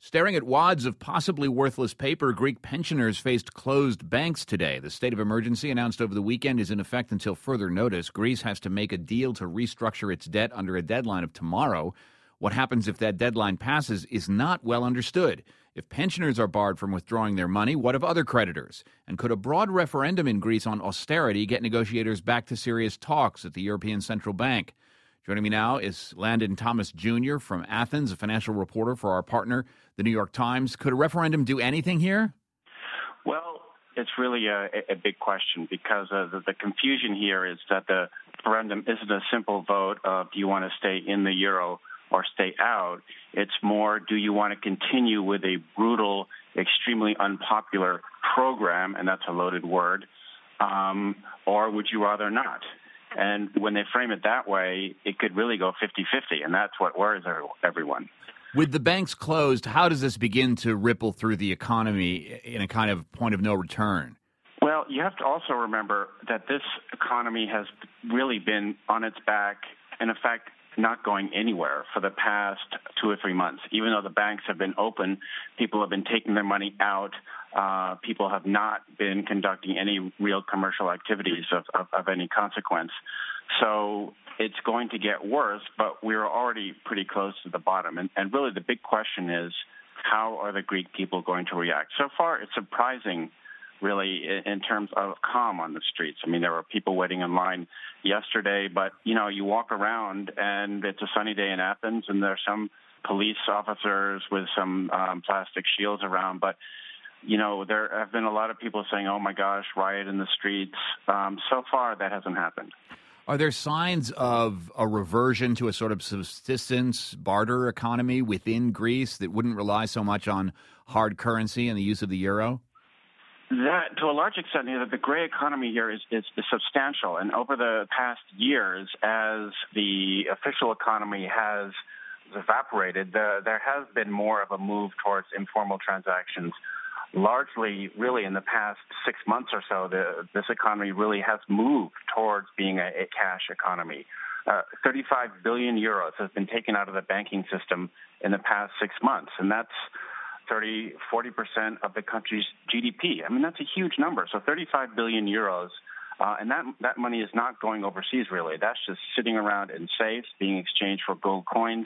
Staring at wads of possibly worthless paper, Greek pensioners faced closed banks today. The state of emergency announced over the weekend is in effect until further notice. Greece has to make a deal to restructure its debt under a deadline of tomorrow. What happens if that deadline passes is not well understood. If pensioners are barred from withdrawing their money, what of other creditors? And could a broad referendum in Greece on austerity get negotiators back to serious talks at the European Central Bank? Joining me now is Landon Thomas Jr. from Athens, a financial reporter for our partner, The New York Times. Could a referendum do anything here? Well, it's really a big question because the confusion here is that the referendum isn't a simple vote of do you want to stay in the euro or stay out. It's more, do you want to continue with a brutal, extremely unpopular program, and that's a loaded word, or would you rather not? And when they frame it that way, it could really go 50-50, and that's what worries everyone. With the banks closed, how does this begin to ripple through the economy in a kind of point of no return? Well, you have to also remember that this economy has really been on its back, and in fact, not going anywhere for the past 2 or 3 months. Even though the banks have been open, people have been taking their money out. People have not been conducting any real commercial activities of any consequence. So it's going to get worse, but we're already pretty close to the bottom. And really the big question is, how are the Greek people going to react? So far, it's surprising, really, in terms of calm on the streets. I mean, there were people waiting in line yesterday, but, you walk around and it's a sunny day in Athens and there's some police officers with some plastic shields around. But, there have been a lot of people saying, oh, my gosh, riot in the streets. So far, that hasn't happened. Are there signs of a reversion to a sort of subsistence barter economy within Greece that wouldn't rely so much on hard currency and the use of the euro? That, to a large extent, the gray economy here is substantial. And over the past years, as the official economy has evaporated, there has been more of a move towards informal transactions. Largely, really, in the past 6 months or so, this economy really has moved towards being a cash economy. 35 billion euros has been taken out of the banking system in the past 6 months, and that's 40% of the country's GDP. I mean, that's a huge number. So 35 billion euros, and that money is not going overseas, really. That's just sitting around in safes, being exchanged for gold coins.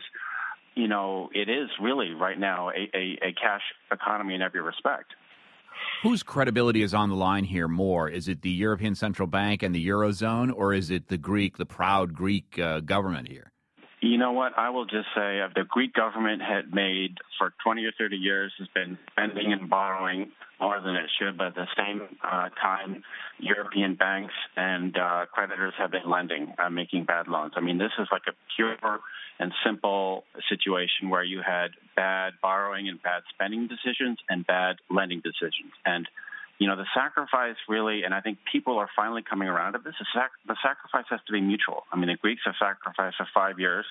It is really right now a cash economy in every respect. Whose credibility is on the line here more? Is it the European Central Bank and the Eurozone, or is it the proud Greek government here? You know what? I will just say the Greek government had made for 20 or 30 years has been spending and borrowing more than it should, but at the same time, European banks and creditors have been lending, making bad loans. I mean, this is like a pure and simple situation where you had bad borrowing and bad spending decisions and bad lending decisions. And the sacrifice really, and I think people are finally coming around to this, the sacrifice has to be mutual. I mean, the Greeks have sacrificed for 5 years,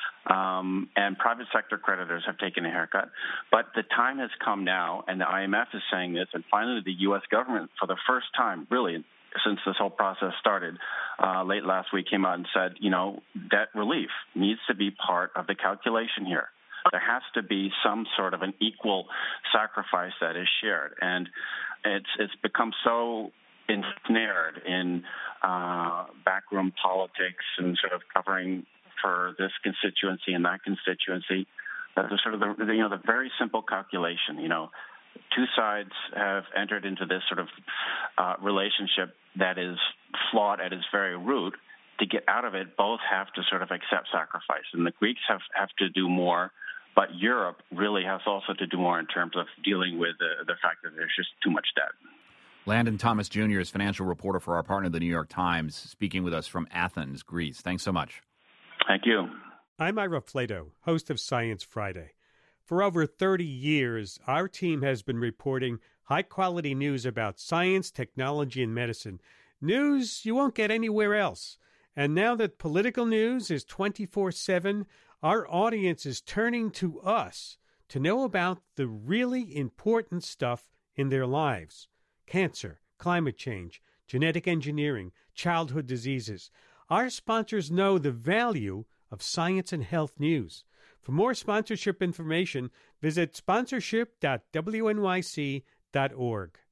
and private sector creditors have taken a haircut. But the time has come now, and the IMF is saying this, and finally the U.S. government, for the first time, really, since this whole process started, late last week came out and said, debt relief needs to be part of the calculation here. There has to be some sort of an equal sacrifice that is shared. And it's become so ensnared in backroom politics and sort of covering for this constituency and that constituency that the sort of the very simple calculation, two sides have entered into this sort of relationship that is flawed at its very root. To get out of it, both have to sort of accept sacrifice. And the Greeks have to do more, but Europe really has also to do more in terms of dealing with the fact that there's just too much debt. Landon Thomas Jr. is financial reporter for our partner, The New York Times, speaking with us from Athens, Greece. Thanks so much. Thank you. I'm Ira Flato, host of Science Friday. For over 30 years, our team has been reporting high-quality news about science, technology, and medicine. News you won't get anywhere else. And now that political news is 24/7, our audience is turning to us to know about the really important stuff in their lives. Cancer, climate change, genetic engineering, childhood diseases. Our sponsors know the value of science and health news. For more sponsorship information, visit sponsorship.wnyc.org.